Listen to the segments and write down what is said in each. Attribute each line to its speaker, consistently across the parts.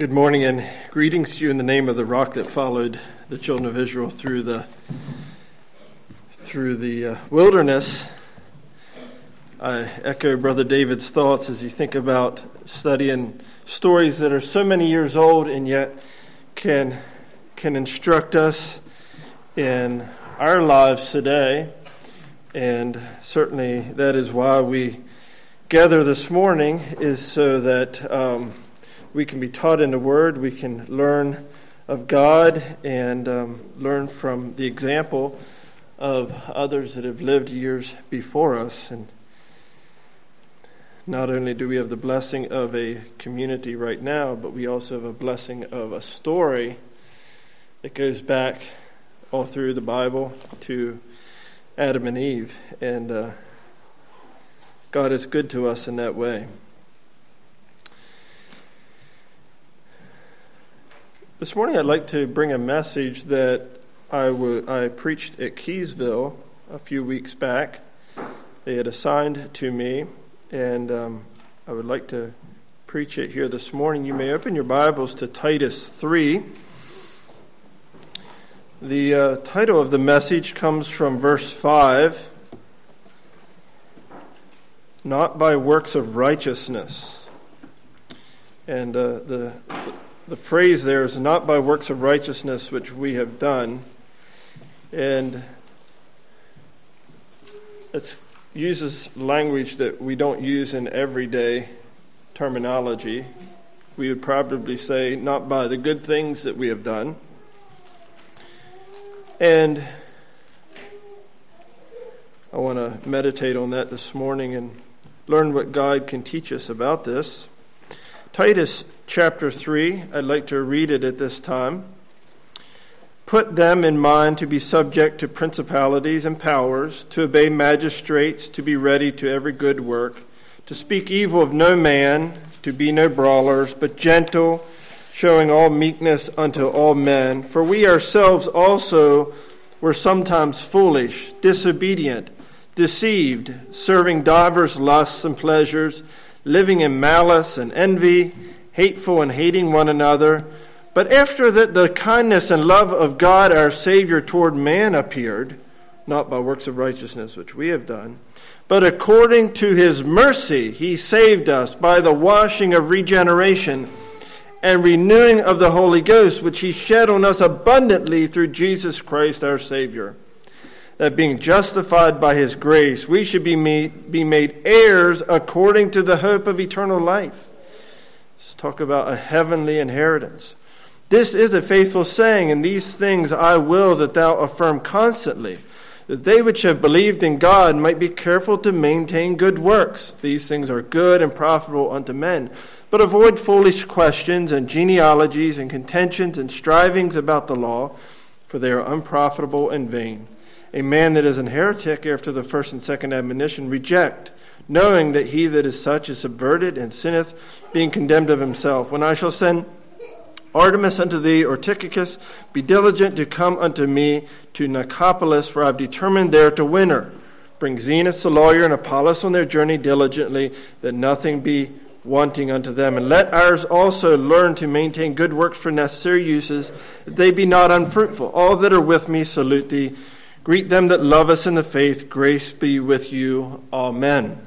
Speaker 1: Good morning and greetings to you in the name of the rock that followed the children of Israel through the wilderness. I echo Brother David's thoughts as you think about studying stories that are so many years old and yet can instruct us in our lives today. And certainly that is why we gather this morning, is so that we can be taught in the Word, we can learn of God and learn from the example of others that have lived years before us. And not only do we have the blessing of a community right now, but we also have a blessing of a story that goes back all through the Bible to Adam and Eve. And God is good to us in that way. This morning I'd like to bring a message that I preached at Keysville a few weeks back. They had assigned to me, and I would like to preach it here this morning. You may open your Bibles to Titus 3. The title of the message comes from verse 5. Not by works of righteousness. And the phrase there is not by works of righteousness which we have done. And it uses language that we don't use in everyday terminology. We would probably say not by the good things that we have done. And I want to meditate on that this morning and learn what God can teach us about this. Titus chapter 3, I'd like to read it at this time. Put them in mind to be subject to principalities and powers, to obey magistrates, to be ready to every good work, to speak evil of no man, to be no brawlers, but gentle, showing all meekness unto all men. For we ourselves also were sometimes foolish, disobedient, deceived, serving divers lusts and pleasures, living in malice and envy, hateful and hating one another. But after that the kindness and love of God our Savior toward man appeared, not by works of righteousness which we have done, but according to his mercy he saved us by the washing of regeneration and renewing of the Holy Ghost, which he shed on us abundantly through Jesus Christ our Savior, that being justified by his grace, we should be made heirs according to the hope of eternal life. Let's talk about a heavenly inheritance. This is a faithful saying, and these things I will that thou affirm constantly, that they which have believed in God might be careful to maintain good works. These things are good and profitable unto men. But avoid foolish questions and genealogies and contentions and strivings about the law, for they are unprofitable and vain. A man that is an heretic after the first and second admonition reject, knowing that he that is such is subverted and sinneth, being condemned of himself. When I shall send Artemis unto thee, or Tychicus, be diligent to come unto me to Nicopolis, for I have determined there to win her. Bring Zenas the lawyer and Apollos on their journey diligently, that nothing be wanting unto them. And let ours also learn to maintain good works for necessary uses, that they be not unfruitful. All that are with me salute thee. Greet them that love us in the faith. Grace be with you. Amen.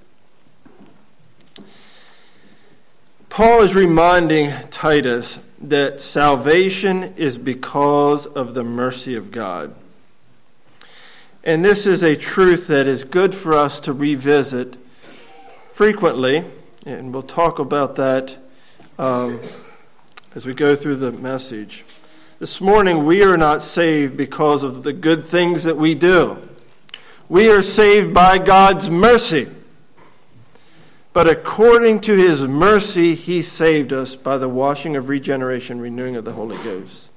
Speaker 1: Paul is reminding Titus that salvation is because of the mercy of God. And this is a truth that is good for us to revisit frequently. And we'll talk about that as we go through the message. This morning, we are not saved because of the good things that we do. We are saved by God's mercy. But according to his mercy, he saved us by the washing of regeneration, renewing of the Holy Ghost.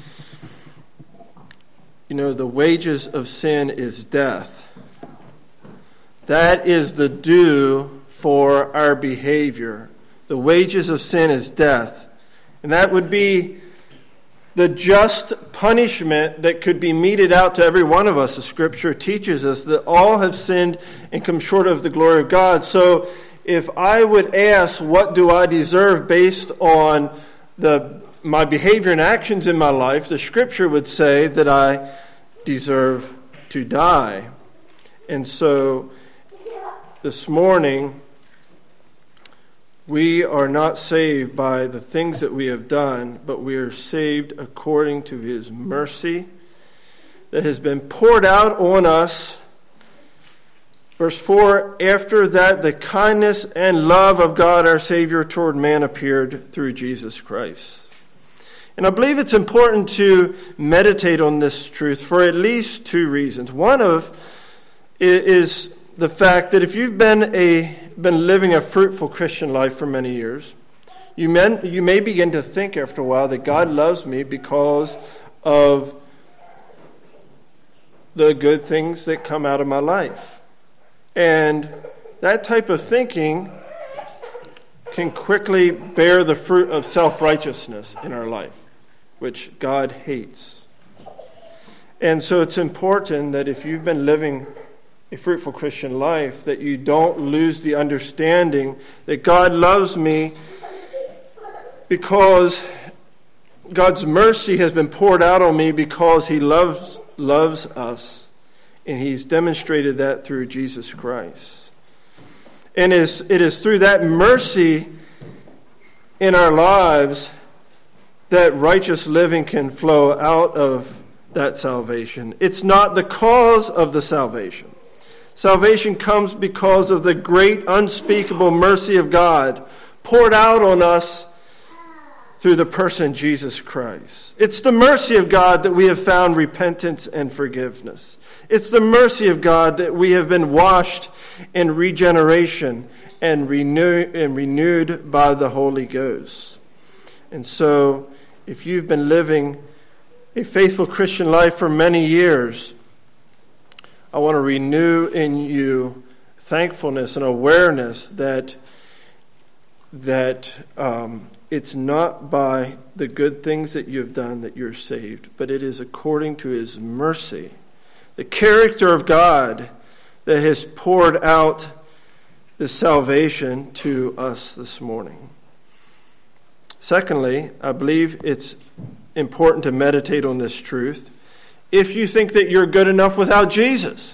Speaker 1: You know, the wages of sin is death. That is the due for our behavior. The wages of sin is death. And that would be the just punishment that could be meted out to every one of us. The Scripture teaches us that all have sinned and come short of the glory of God. So if I would ask, what do I deserve based on my behavior and actions in my life, the Scripture would say that I deserve to die. And so this morning, we are not saved by the things that we have done, but we are saved according to His mercy that has been poured out on us. Verse 4, after that the kindness and love of God our Savior toward man appeared through Jesus Christ. And I believe it's important to meditate on this truth for at least two reasons. One of is the fact that if you've been living a fruitful Christian life for many years, you may begin to think after a while that God loves me because of the good things that come out of my life. And that type of thinking can quickly bear the fruit of self-righteousness in our life, which God hates. And so it's important that if you've been living a fruitful Christian life, that you don't lose the understanding that God loves me because God's mercy has been poured out on me because He loves us, and He's demonstrated that through Jesus Christ. And it is through that mercy in our lives that righteous living can flow out of that salvation. It's not the cause of the salvation. Salvation comes because of the great unspeakable mercy of God poured out on us through the person Jesus Christ. It's the mercy of God that we have found repentance and forgiveness. It's the mercy of God that we have been washed in regeneration and renewed by the Holy Ghost. And so, if you've been living a faithful Christian life for many years, I want to renew in you thankfulness and awareness that it's not by the good things that you've done that you're saved, but it is according to His mercy, the character of God that has poured out the salvation to us this morning. Secondly, I believe it's important to meditate on this truth. If you think that you're good enough without Jesus,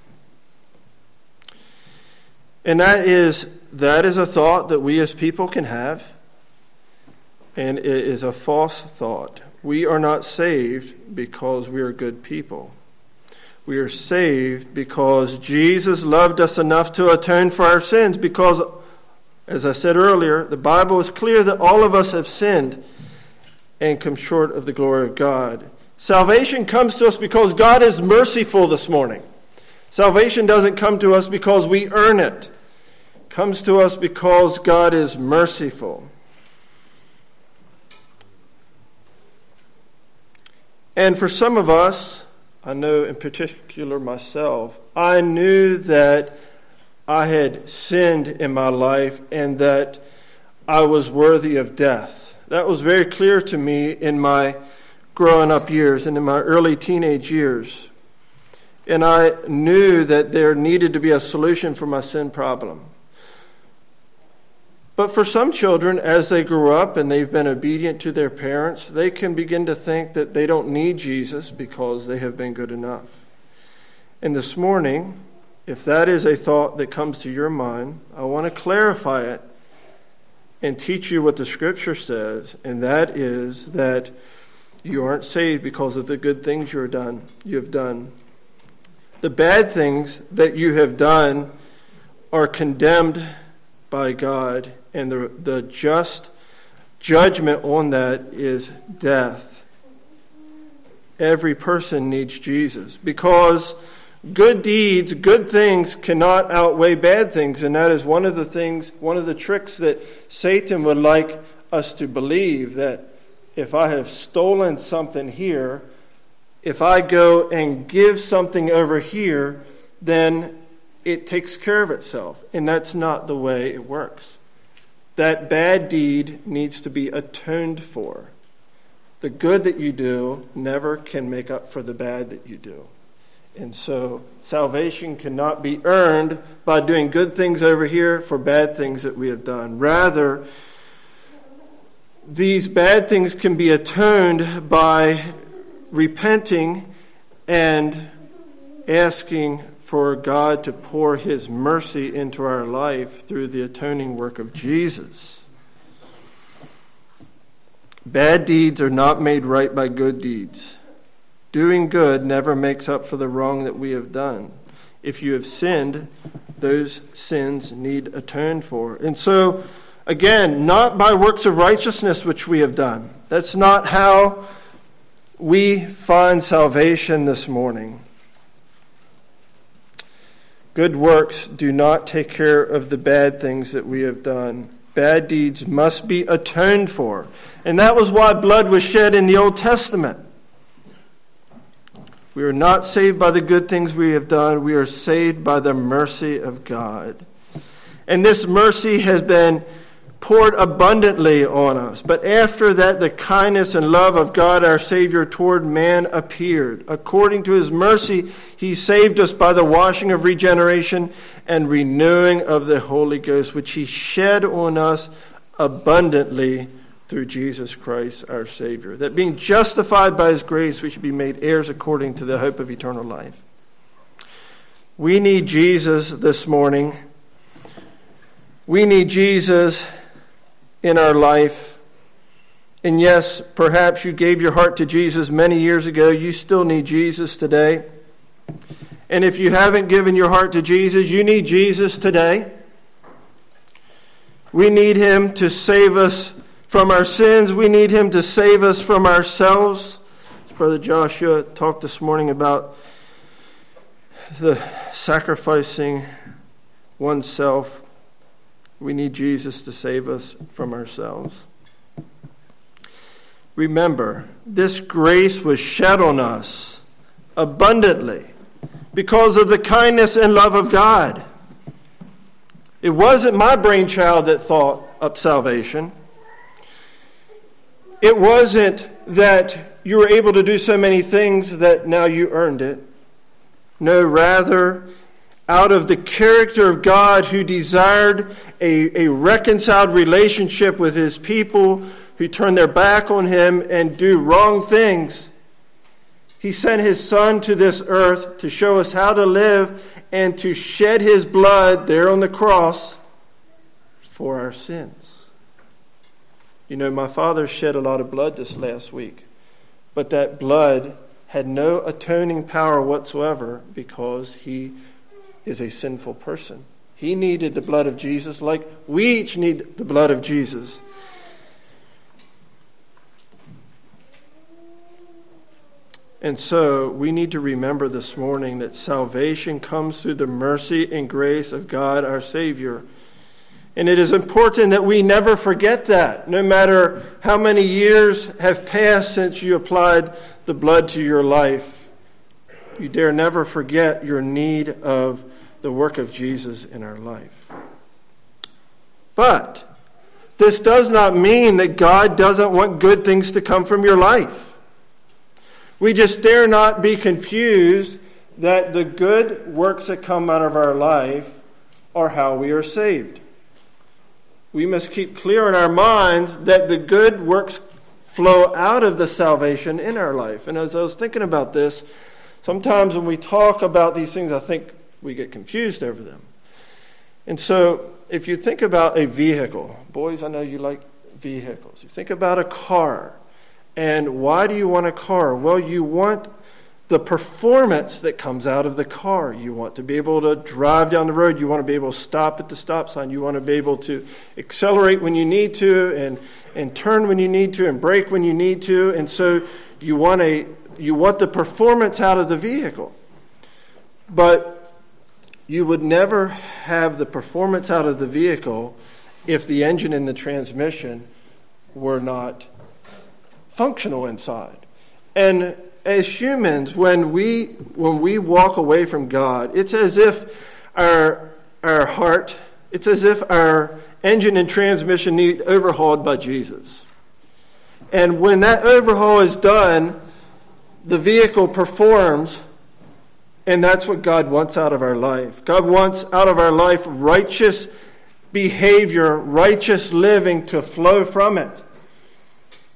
Speaker 1: and that is a thought that we as people can have, and it is a false thought. We are not saved because we are good people. We are saved because Jesus loved us enough to atone for our sins, because, as I said earlier, the Bible is clear that all of us have sinned and come short of the glory of God. Salvation comes to us because God is merciful this morning. Salvation doesn't come to us because we earn it. It comes to us because God is merciful. And for some of us, I know in particular myself, I knew that I had sinned in my life and that I was worthy of death. That was very clear to me in my growing up years and in my early teenage years. And I knew that there needed to be a solution for my sin problem. But for some children, as they grew up and they've been obedient to their parents, they can begin to think that they don't need Jesus because they have been good enough. And this morning, if that is a thought that comes to your mind, I want to clarify it and teach you what the Scripture says, and that is that you aren't saved because of the good things you have done. The bad things that you have done are condemned by God, and the just judgment on that is death. Every person needs Jesus because good deeds, good things cannot outweigh bad things, and that is one of the tricks that Satan would like us to believe, that if I have stolen something here, if I go and give something over here, then it takes care of itself. And that's not the way it works. That bad deed needs to be atoned for. The good that you do never can make up for the bad that you do. And so salvation cannot be earned by doing good things over here for bad things that we have done. Rather, these bad things can be atoned by repenting and asking for God to pour his mercy into our life through the atoning work of Jesus. Bad deeds are not made right by good deeds. Doing good never makes up for the wrong that we have done. If you have sinned, those sins need atoned for. And so, again, not by works of righteousness which we have done. That's not how we find salvation this morning. Good works do not take care of the bad things that we have done. Bad deeds must be atoned for. And that was why blood was shed in the Old Testament. We are not saved by the good things we have done. We are saved by the mercy of God. And this mercy has been poured abundantly on us. But after that, the kindness and love of God our Savior toward man appeared. According to his mercy, he saved us by the washing of regeneration and renewing of the Holy Ghost, which he shed on us abundantly through Jesus Christ our Savior. That being justified by his grace, we should be made heirs according to the hope of eternal life. We need Jesus this morning. We need Jesus in our life. And yes, perhaps you gave your heart to Jesus many years ago. You still need Jesus today. And if you haven't given your heart to Jesus, you need Jesus today. We need him to save us from our sins. We need him to save us from ourselves. As Brother Joshua talked this morning about the sacrificing oneself. We need Jesus to save us from ourselves. Remember, this grace was shed on us abundantly because of the kindness and love of God. It wasn't my brainchild that thought up salvation. It wasn't that you were able to do so many things that now you earned it. No, rather, out of the character of God who desired a reconciled relationship with his people who turn their back on him and do wrong things, he sent his Son to this earth to show us how to live and to shed his blood there on the cross for our sins. You know, my father shed a lot of blood this last week, but that blood had no atoning power whatsoever because he is a sinful person. He needed the blood of Jesus like we each need the blood of Jesus. And so we need to remember this morning that salvation comes through the mercy and grace of God our Savior. And it is important that we never forget that, no matter how many years have passed since you applied the blood to your life. You dare never forget your need of the work of Jesus in our life. But this does not mean that God doesn't want good things to come from your life. We just dare not be confused that the good works that come out of our life are how we are saved. We must keep clear in our minds that the good works flow out of the salvation in our life. And as I was thinking about this, sometimes when we talk about these things, I think we get confused over them. And so if you think about a vehicle, boys, I know you like vehicles. You think about a car. And why do you want a car? Well, you want the performance that comes out of the car. You want to be able to drive down the road. You want to be able to stop at the stop sign. You want to be able to accelerate when you need to and turn when you need to and brake when you need to. And so you want the performance out of the vehicle. But you would never have the performance out of the vehicle if the engine and the transmission were not functional inside. And as humans, when we walk away from God, it's as if our heart, it's as if our engine and transmission need overhauled by Jesus. And when that overhaul is done, the vehicle performs. And that's what God wants out of our life. God wants out of our life righteous behavior, righteous living to flow from it.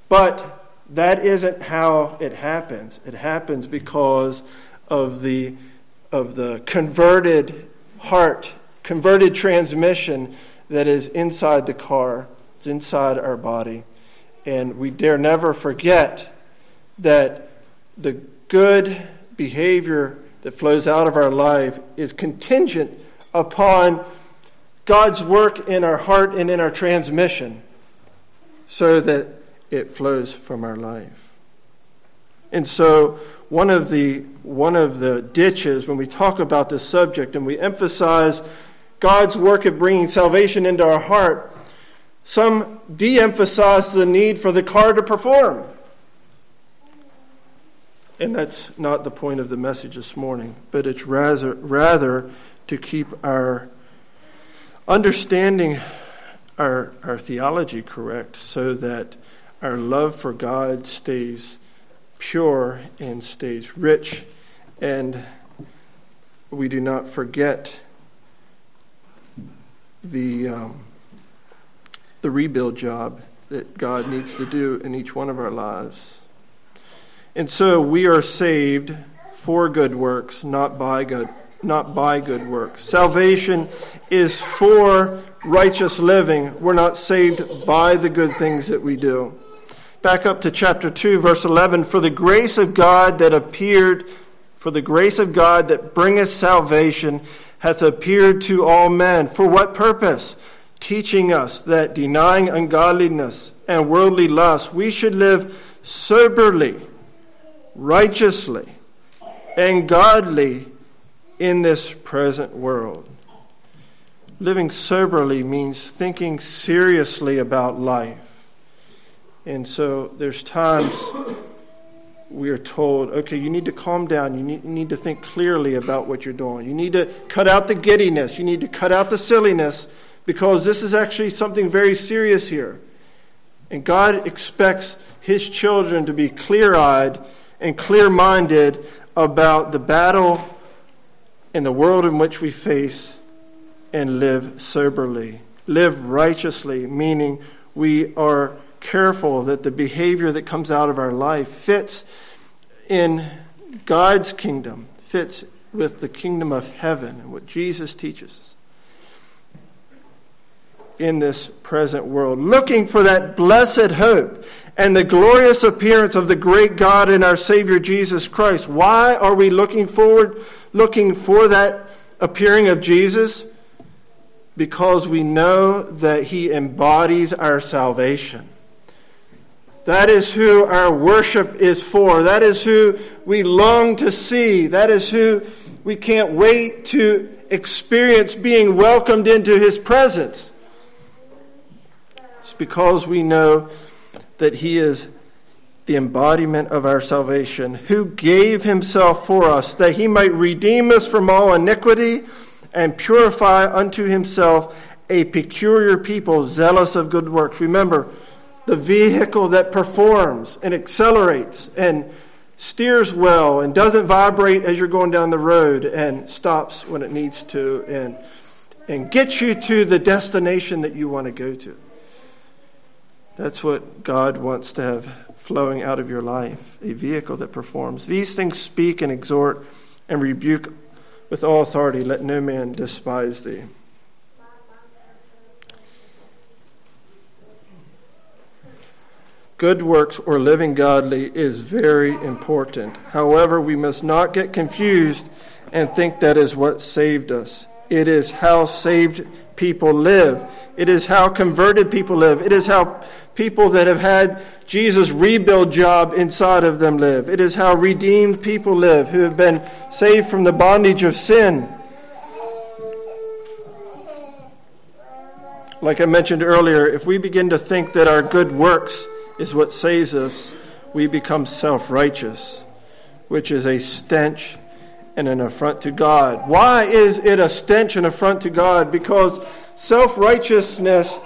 Speaker 1: But that isn't how it happens. It happens because of the converted heart, converted transmission that is inside the car. It's inside our body. And we dare never forget that the good behavior that flows out of our life is contingent upon God's work in our heart and in our transmission so that it flows from our life. And so one of the ditches when we talk about this subject and we emphasize God's work at bringing salvation into our heart, some de-emphasize the need for the car to perform. And that's not the point of the message this morning, but it's rather to keep our understanding, our theology correct, so that our love for God stays pure and stays rich, and we do not forget the rebuild job that God needs to do in each one of our lives. And so we are saved for good works, not by good works. Salvation is for righteous living. We're not saved by the good things that we do. Back up to chapter 2, verse 11. For the grace of God that bringeth salvation hath appeared to all men. For what purpose? Teaching us that denying ungodliness and worldly lust, we should live soberly, righteously, and godly in this present world. Living soberly means thinking seriously about life. And so there's times we are told, okay, you need to calm down. You need to think clearly about what you're doing. You need to cut out the giddiness. You need to cut out the silliness, because this is actually something very serious here. And God expects his children to be clear-eyed and clear-minded about the battle in the world in which we face, and live soberly. Live righteously, meaning we are careful that the behavior that comes out of our life fits in God's kingdom, fits with the kingdom of heaven and what Jesus teaches us in this present world, looking for that blessed hope and the glorious appearance of the great God and our Savior Jesus Christ. Why are we looking for that appearing of Jesus? Because we know that he embodies our salvation. That is who our worship is for. That is who we long to see. That is who we can't wait to experience being welcomed into his presence. It's because we know that he is the embodiment of our salvation, who gave himself for us, that he might redeem us from all iniquity and purify unto himself a peculiar people, zealous of good works. Remember, the vehicle that performs and accelerates and steers well and doesn't vibrate as you're going down the road and stops when it needs to and gets you to the destination that you want to go to. That's what God wants to have flowing out of your life, a vehicle that performs. These things speak and exhort and rebuke with all authority. Let no man despise thee. Good works or living godly is very important. However, we must not get confused and think that is what saved us. It is how saved people live. It is how converted people live. It is how people that have had Jesus' rebuild job inside of them live. It is how redeemed people live who have been saved from the bondage of sin. Like I mentioned earlier, if we begin to think that our good works is what saves us, we become self-righteous, which is a stench and an affront to God. Why is it a stench and affront to God? Because self-righteousness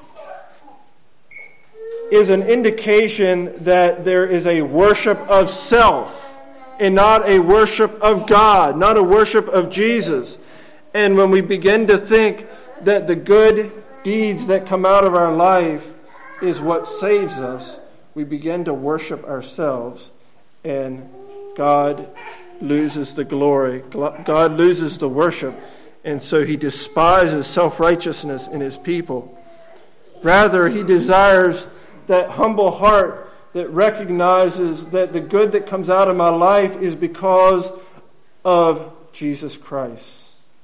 Speaker 1: is an indication that there is a worship of self and not a worship of God, not a worship of Jesus. And when we begin to think that the good deeds that come out of our life is what saves us, we begin to worship ourselves, and God loses the glory. God loses the worship, and so he despises self-righteousness in his people. Rather, he desires that humble heart that recognizes that the good that comes out of my life is because of Jesus Christ.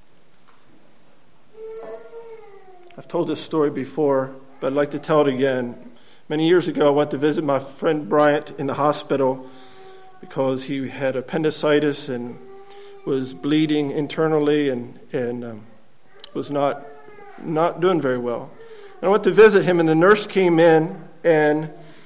Speaker 1: I've told this story before, but I'd like to tell it again. Many years ago, I went to visit my friend Bryant in the hospital because he had appendicitis and was bleeding internally and was not doing very well. And I went to visit him, and the nurse came in and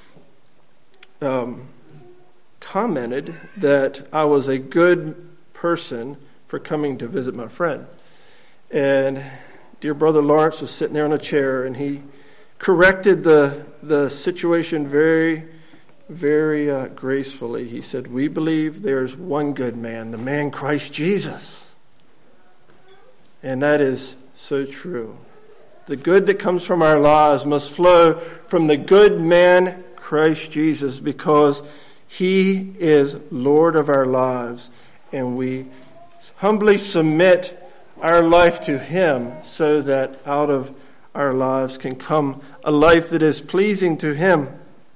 Speaker 1: commented that I was a good person for coming to visit my friend. And dear brother Lawrence was sitting there on a chair, and he corrected the situation very, very gracefully. He said, "We believe there's one good man, the man Christ Jesus." And that is so true. The good that comes from our lives must flow from the good man Christ Jesus, because he is Lord of our lives, and we humbly submit our life to him so that out of our lives can come a life that is pleasing to him.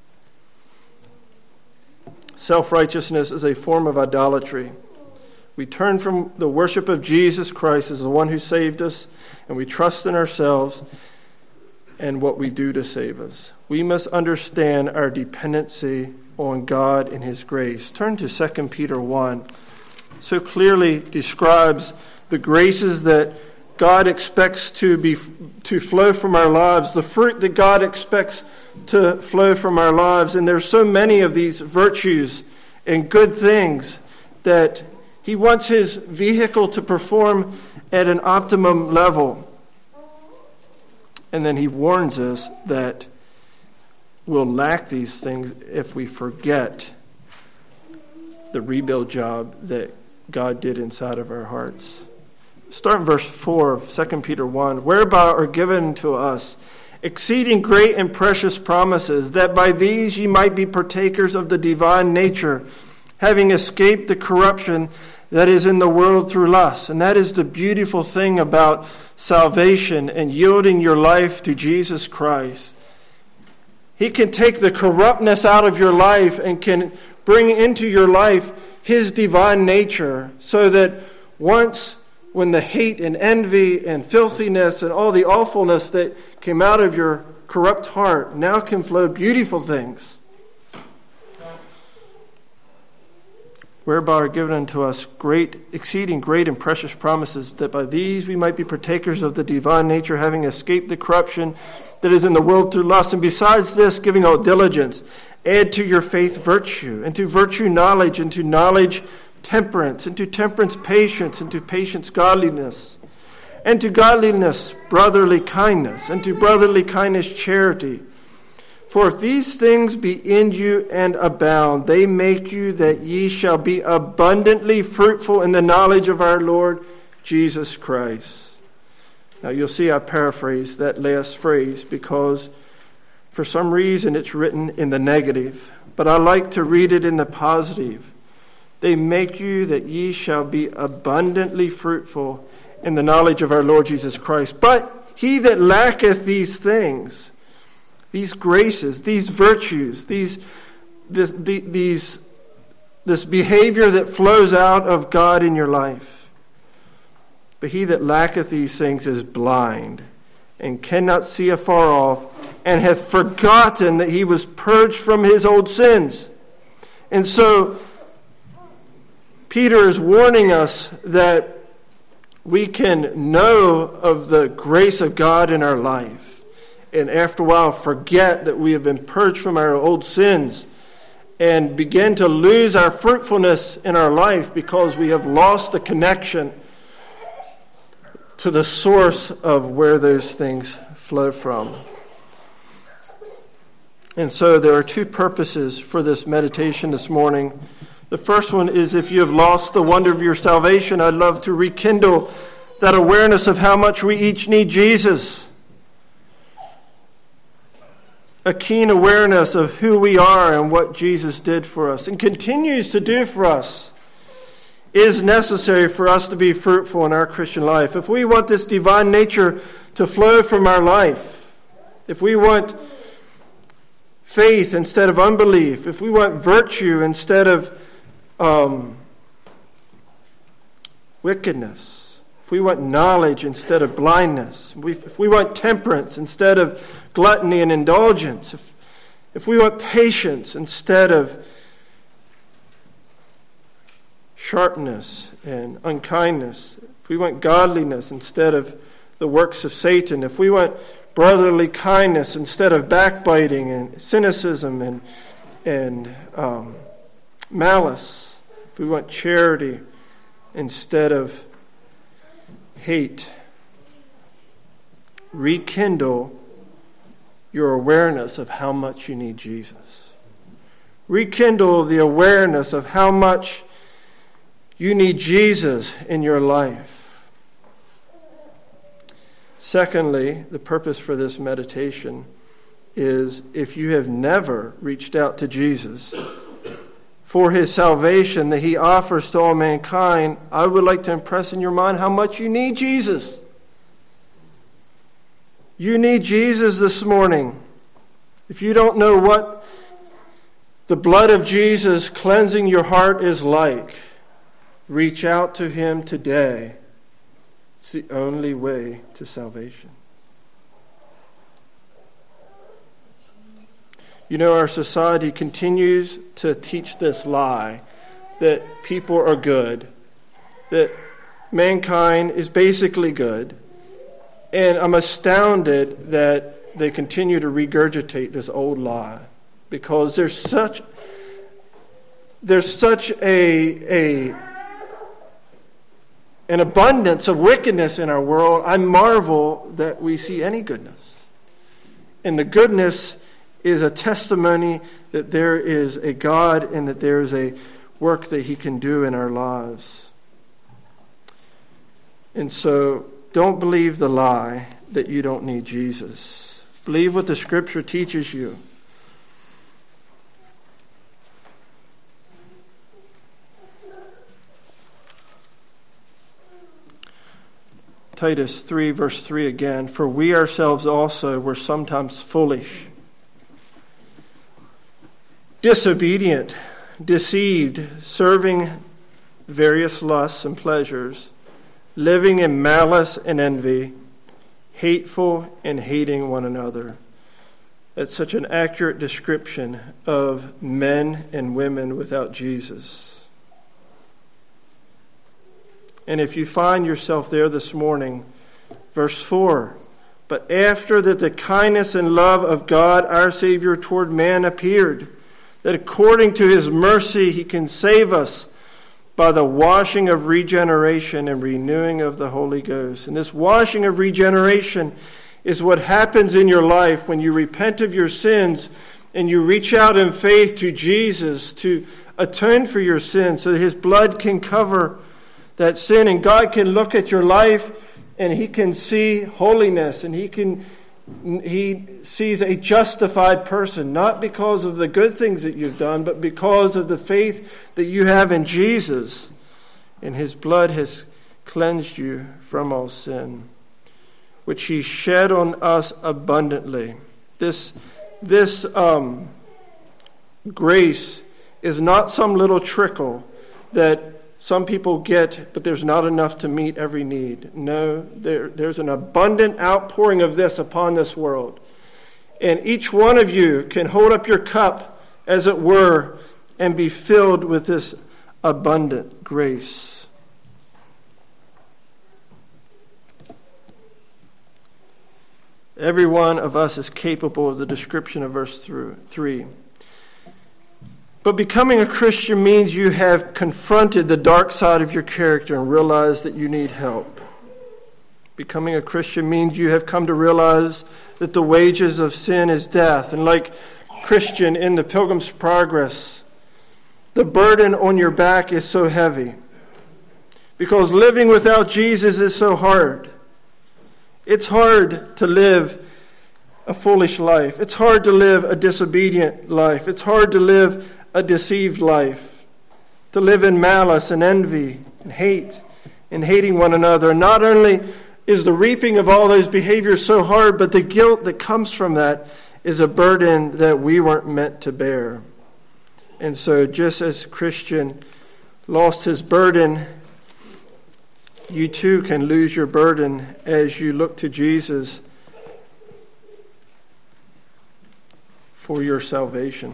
Speaker 1: Self-righteousness is a form of idolatry. We turn from the worship of Jesus Christ as the one who saved us, and we trust in ourselves and what we do to save us. We must understand our dependency on God and his grace. Turn to 2 Peter 1. So clearly describes the graces that God expects to flow from our lives, the fruit that God expects to flow from our lives. And there's so many of these virtues and good things that he wants his vehicle to perform at an optimum level. And then he warns us that we'll lack these things if we forget the rebuild job that God did inside of our hearts. Start in verse 4 of 2 Peter 1. "Whereby are given to us exceeding great and precious promises, that by these ye might be partakers of the divine nature, having escaped the corruption that is in the world through lust." And that is the beautiful thing about salvation and yielding your life to Jesus Christ. He can take the corruptness out of your life and can bring into your life his divine nature, so that once, when the hate and envy and filthiness and all the awfulness that came out of your corrupt heart, now can flow beautiful things. "Whereby are given unto us exceeding great and precious promises, that by these we might be partakers of the divine nature, having escaped the corruption that is in the world through lust. And besides this, giving all diligence, add to your faith virtue, and to virtue knowledge, and to knowledge temperance, and to temperance patience, and to patience godliness, and to godliness brotherly kindness, and to brotherly kindness charity. For if these things be in you and abound, they make you that ye shall be abundantly fruitful in the knowledge of our Lord Jesus Christ." Now you'll see I paraphrase that last phrase because for some reason it's written in the negative, but I like to read it in the positive. They make you that ye shall be abundantly fruitful in the knowledge of our Lord Jesus Christ. But he that lacketh these things, these graces, these virtues, this behavior that flows out of God in your life, but he that lacketh these things is blind, and cannot see afar off, and hath forgotten that he was purged from his old sins. And so Peter is warning us that we can know of the grace of God in our life, and after a while forget that we have been purged from our old sins, and begin to lose our fruitfulness in our life because we have lost the connection to the source of where those things flow from. And so there are two purposes for this meditation this morning. The first one is, if you have lost the wonder of your salvation, I'd love to rekindle that awareness of how much we each need Jesus. a keen awareness of who we are and what Jesus did for us and continues to do for us is necessary for us to be fruitful in our Christian life. If we want this divine nature to flow from our life, if we want faith instead of unbelief, if we want virtue instead of wickedness, if we want knowledge instead of blindness, if we want temperance instead of gluttony and indulgence, if we want patience instead of sharpness and unkindness, if we want godliness instead of the works of Satan, if we want brotherly kindness instead of backbiting and cynicism and malice, if we want charity instead of hate, rekindle your awareness of how much you need Jesus. Rekindle the awareness of how much you need Jesus in your life. Secondly, the purpose for this meditation is if you have never reached out to Jesus for his salvation that he offers to all mankind, I would like to impress in your mind how much you need Jesus. You need Jesus this morning. If you don't know what the blood of Jesus cleansing your heart is like, reach out to him today. It's the only way to salvation. You know, our society continues to teach this lie that people are good, that mankind is basically good, and I'm astounded that they continue to regurgitate this old lie because there's such an abundance of wickedness in our world. I marvel that we see any goodness. And the goodness is a testimony that there is a God and that there is a work that he can do in our lives. And so don't believe the lie that you don't need Jesus. Believe what the Scripture teaches you. Titus 3, verse 3 again. For we ourselves also were sometimes foolish, disobedient, deceived, serving various lusts and pleasures, living in malice and envy, hateful and hating one another. That's such an accurate description of men and women without Jesus. And if you find yourself there this morning, verse 4, but after that the kindness and love of God our Savior toward man appeared, that according to his mercy he can save us by the washing of regeneration and renewing of the Holy Ghost. And this washing of regeneration is what happens in your life when you repent of your sins and you reach out in faith to Jesus to atone for your sins so that his blood can cover that sin, and God can look at your life and he can see holiness, and he sees a justified person, not because of the good things that you've done, but because of the faith that you have in Jesus, and his blood has cleansed you from all sin, which he shed on us abundantly. This grace is not some little trickle that some people get, but there's not enough to meet every need. No, there's an abundant outpouring of this upon this world. And each one of you can hold up your cup, as it were, and be filled with this abundant grace. Every one of us is capable of the description of verse 3. But becoming a Christian means you have confronted the dark side of your character and realized that you need help. Becoming a Christian means you have come to realize that the wages of sin is death. And like Christian in the Pilgrim's Progress, the burden on your back is so heavy because living without Jesus is so hard. It's hard to live a foolish life. It's hard to live a disobedient life. It's hard to live a deceived life. To live in malice and envy and hate and hating one another. And not only is the reaping of all those behaviors so hard, but the guilt that comes from that is a burden that we weren't meant to bear. And so just as Christian lost his burden, you too can lose your burden as you look to Jesus for your salvation.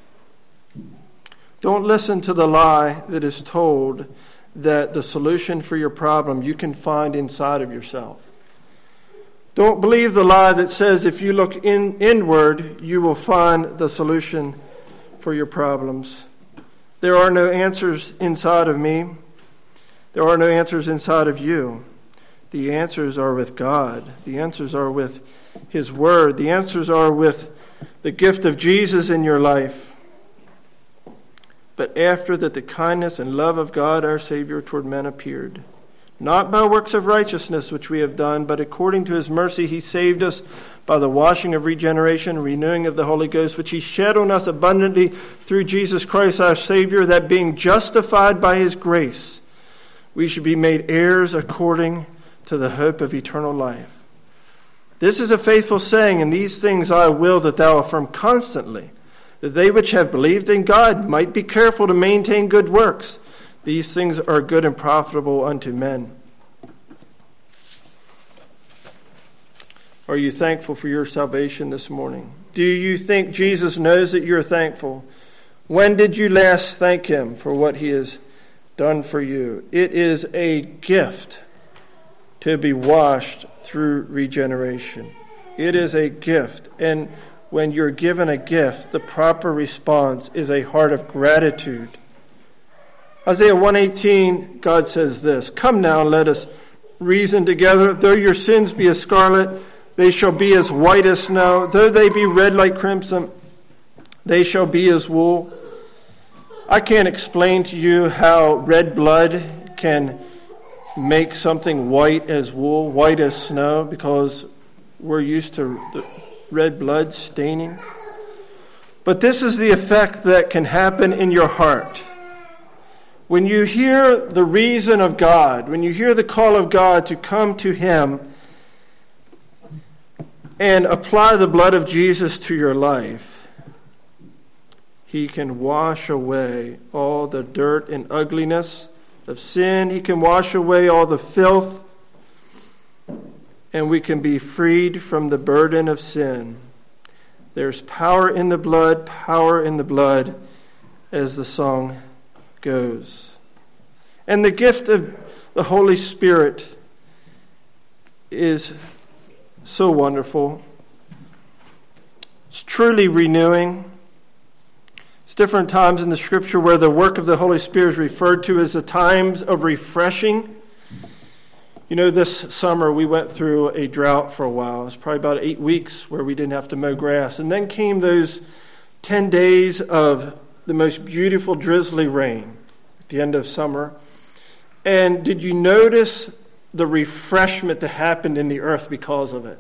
Speaker 1: Don't listen to the lie that is told that the solution for your problem you can find inside of yourself. Don't believe the lie that says if you look inward, you will find the solution for your problems. There are no answers inside of me. There are no answers inside of you. The answers are with God. The answers are with His Word. The answers are with the gift of Jesus in your life. But after that the kindness and love of God our Savior toward men appeared, not by works of righteousness which we have done, but according to His mercy He saved us by the washing of regeneration, renewing of the Holy Ghost, which He shed on us abundantly through Jesus Christ our Savior, that being justified by His grace, we should be made heirs according to the hope of eternal life. This is a faithful saying, and these things I will that thou affirm constantly, that they which have believed in God might be careful to maintain good works. These things are good and profitable unto men. Are you thankful for your salvation this morning? Do you think Jesus knows that you're thankful? When did you last thank Him for what He has done for you? It is a gift to be washed through regeneration. It is a gift. And when you're given a gift, the proper response is a heart of gratitude. Isaiah 1:18, God says this, "Come now, let us reason together. Though your sins be as scarlet, they shall be as white as snow. Though they be red like crimson, they shall be as wool." I can't explain to you how red blood can make something white as wool, white as snow, because we're used to the red blood staining. But this is the effect that can happen in your heart. When you hear the reason of God, when you hear the call of God to come to Him and apply the blood of Jesus to your life, He can wash away all the dirt and ugliness of sin. He can wash away all the filth, and we can be freed from the burden of sin. There's power in the blood, as the song goes. And the gift of the Holy Spirit is so wonderful. It's truly renewing. It's different times in the Scripture where the work of the Holy Spirit is referred to as the times of refreshing. You know, this summer we went through a drought for a while. It was probably about 8 weeks where we didn't have to mow grass. And then came those 10 days of the most beautiful drizzly rain at the end of summer. And did you notice the refreshment that happened in the earth because of it?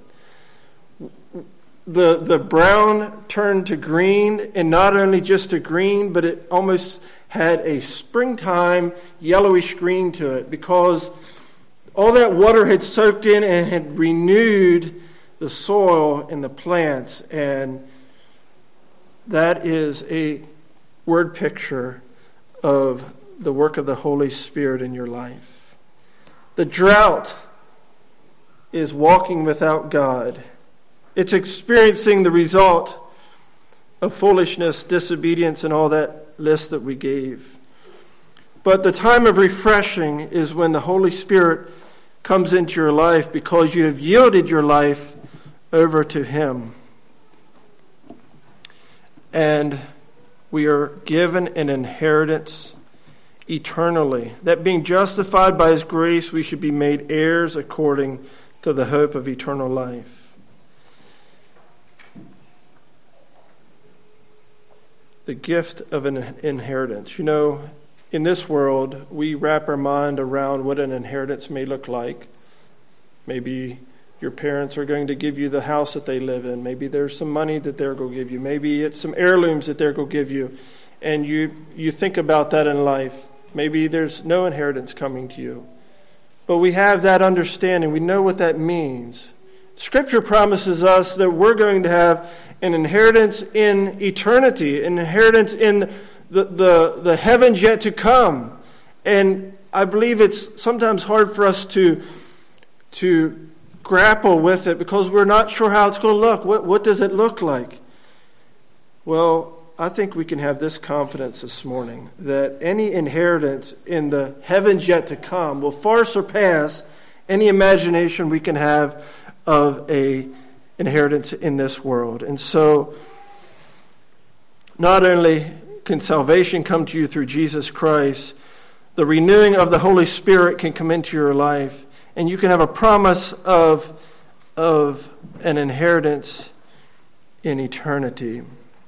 Speaker 1: The brown turned to green, and not only just to green, but it almost had a springtime yellowish green to it, because all that water had soaked in and had renewed the soil and the plants. And that is a word picture of the work of the Holy Spirit in your life. The drought is walking without God. It's experiencing the result of foolishness, disobedience, and all that list that we gave. But the time of refreshing is when the Holy Spirit comes into your life because you have yielded your life over to Him. And we are given an inheritance eternally, that being justified by His grace, we should be made heirs according to the hope of eternal life. The gift of an inheritance. You know, in this world, we wrap our mind around what an inheritance may look like. Maybe your parents are going to give you the house that they live in. Maybe there's some money that they're going to give you. Maybe it's some heirlooms that they're going to give you. And you think about that in life. Maybe there's no inheritance coming to you. But we have that understanding. We know what that means. Scripture promises us that we're going to have an inheritance in eternity, an inheritance in the heavens yet to come. And I believe it's sometimes hard for us to grapple with it because we're not sure how it's going to look. What does it look like? Well, I think we can have this confidence this morning that any inheritance in the heavens yet to come will far surpass any imagination we can have of a inheritance in this world. And so, not only can salvation come to you through Jesus Christ, the renewing of the Holy Spirit can come into your life, and you can have a promise of an inheritance in eternity.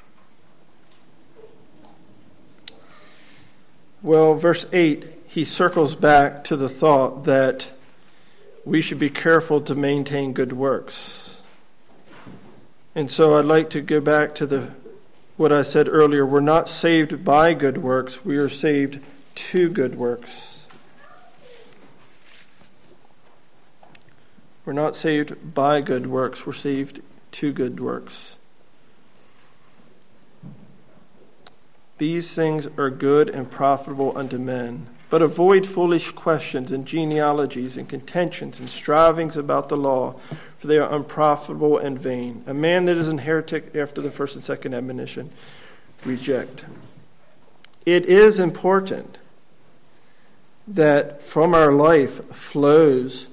Speaker 1: Well, verse 8, he circles back to the thought that we should be careful to maintain good works. And so I'd like to go back to what I said earlier. We're not saved by good works. We are saved to good works. We're not saved by good works. We're saved to good works. These things are good and profitable unto men. But avoid foolish questions and genealogies and contentions and strivings about the law, for they are unprofitable and vain. A man that is an heretic after the first and second admonition, reject. It is important that from our life flows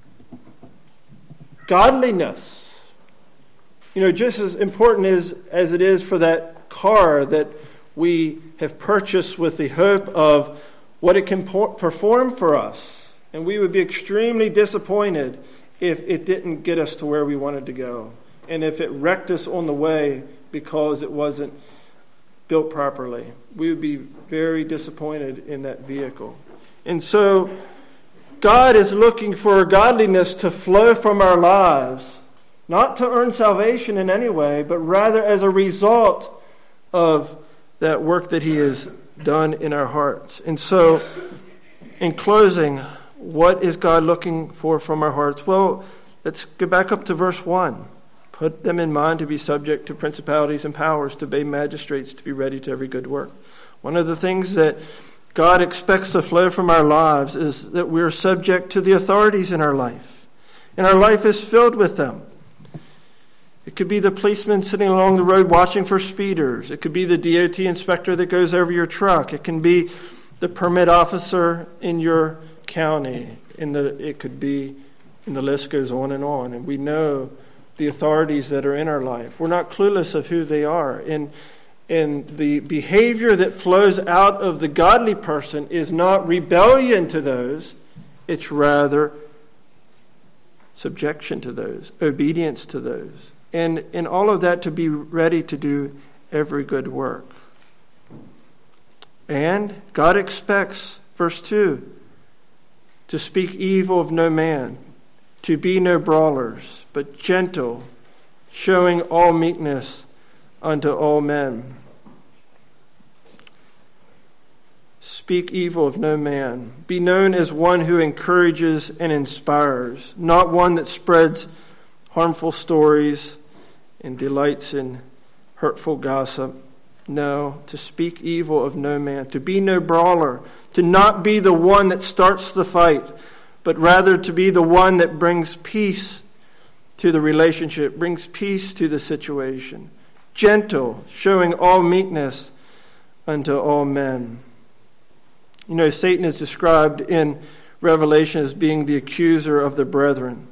Speaker 1: godliness. Just as important as it is for that car that we have purchased with the hope of what it can perform for us. And we would be extremely disappointed if it didn't get us to where we wanted to go. And if it wrecked us on the way because it wasn't built properly. We would be very disappointed in that vehicle. And so God is looking for godliness to flow from our lives, not to earn salvation in any way, but rather as a result of that work that he has done in our hearts. And so, in closing, what is God looking for from our hearts? Well, let's go back up to verse 1. Put them in mind to be subject to principalities and powers, to obey magistrates, to be ready to every good work. One of the things that God expects to flow from our lives is that we're subject to the authorities in our life. And our life is filled with them. It could be the policeman sitting along the road watching for speeders. It could be the DOT inspector that goes over your truck. It can be the permit officer in your county. It could be, and the list goes on. And we know the authorities that are in our life. We're not clueless of who they are. And the behavior that flows out of the godly person is not rebellion to those. It's rather subjection to those, obedience to those. And in all of that, to be ready to do every good work. And God expects, verse 2, to speak evil of no man, to be no brawlers, but gentle, showing all meekness unto all men. Speak evil of no man. Be known as one who encourages and inspires, not one that spreads harmful stories and delights in hurtful gossip. No, to speak evil of no man, to be no brawler, to not be the one that starts the fight, but rather to be the one that brings peace to the relationship, brings peace to the situation. Gentle, showing all meekness unto all men. Satan is described in Revelation as being the accuser of the brethren.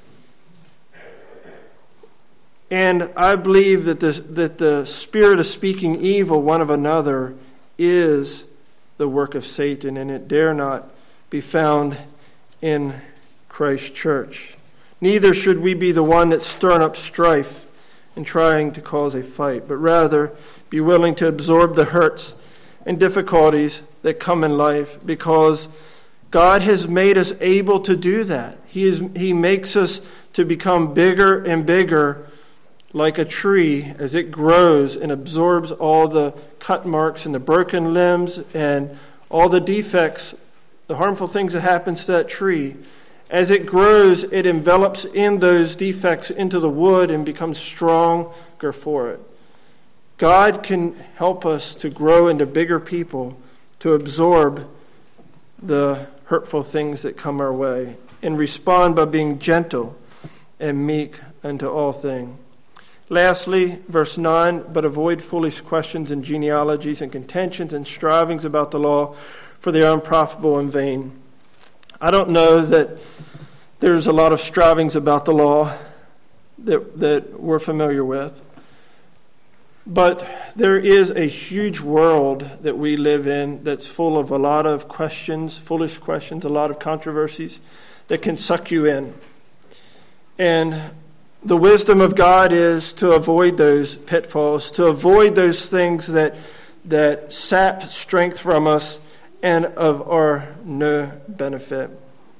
Speaker 1: And I believe that the spirit of speaking evil one of another is the work of Satan, and it dare not be found in Christ's church. Neither should we be the one that's stirring up strife and trying to cause a fight, but rather be willing to absorb the hurts and difficulties that come in life, because God has made us able to do that. He makes us to become bigger and bigger like a tree as it grows and absorbs all the cut marks and the broken limbs and all the defects, the harmful things that happens to that tree. As it grows, it envelops in those defects into the wood and becomes stronger for it. God can help us to grow into bigger people, to absorb the hurtful things that come our way, and respond by being gentle and meek unto all things. Lastly, verse 9, but avoid foolish questions and genealogies and contentions and strivings about the law, for they are unprofitable and vain. I don't know that there's a lot of strivings about the law that we're familiar with. But there is a huge world that we live in that's full of a lot of questions, foolish questions, a lot of controversies that can suck you in. And the wisdom of God is to avoid those pitfalls, to avoid those things that sap strength from us and of our no benefit.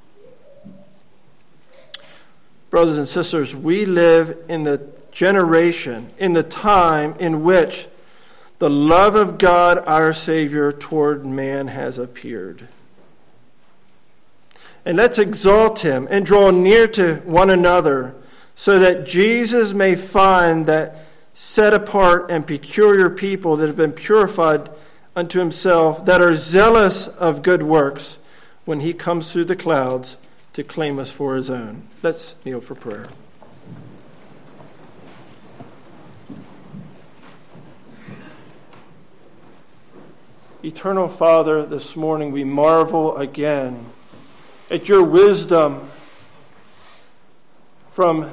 Speaker 1: Brothers and sisters, we live in the generation, in the time in which the love of God, our Savior, toward man has appeared. And let's exalt him and draw near to one another so that Jesus may find that set apart and peculiar people that have been purified unto himself, that are zealous of good works when he comes through the clouds to claim us for his own. Let's kneel for prayer. Eternal Father, this morning we marvel again at your wisdom from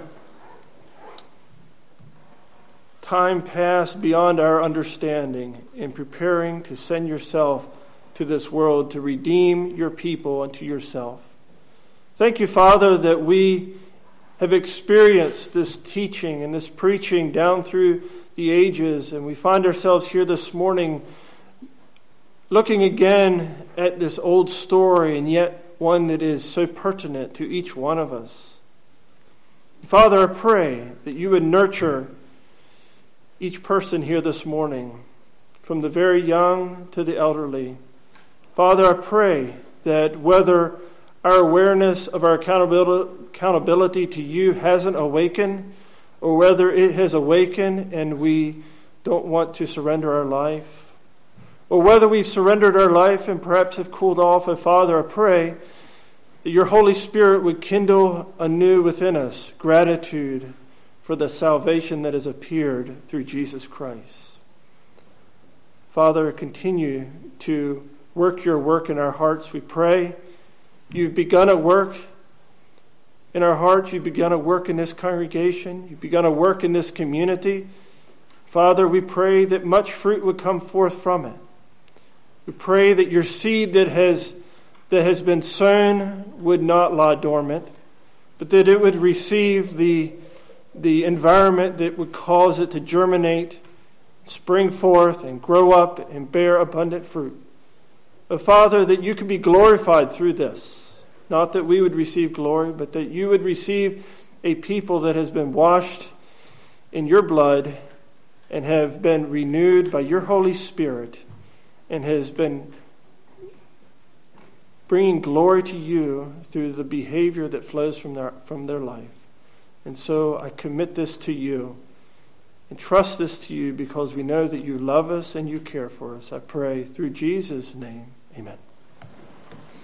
Speaker 1: time past beyond our understanding in preparing to send yourself to this world to redeem your people unto yourself. Thank you, Father, that we have experienced this teaching and this preaching down through the ages, and we find ourselves here this morning looking again at this old story, and yet one that is so pertinent to each one of us. Father, I pray that you would nurture each person here this morning, from the very young to the elderly. Father, I pray that whether our awareness of our accountability to you hasn't awakened, or whether it has awakened and we don't want to surrender our life, or whether we've surrendered our life and perhaps have cooled off, Father, I pray that your Holy Spirit would kindle anew within us gratitude for the salvation that has appeared through Jesus Christ. Father, continue to work your work in our hearts, we pray. You've begun a work in our hearts. You've begun a work in this congregation. You've begun a work in this community. Father, we pray that much fruit would come forth from it. We pray that your seed that has been sown would not lie dormant, but that it would receive the environment that would cause it to germinate, spring forth, and grow up and bear abundant fruit. But Father, that you could be glorified through this. Not that we would receive glory, but that you would receive a people that has been washed in your blood and have been renewed by your Holy Spirit and has been bringing glory to you through the behavior that flows from their life. And so I commit this to you and trust this to you because we know that you love us and you care for us. I pray through Jesus' name, amen.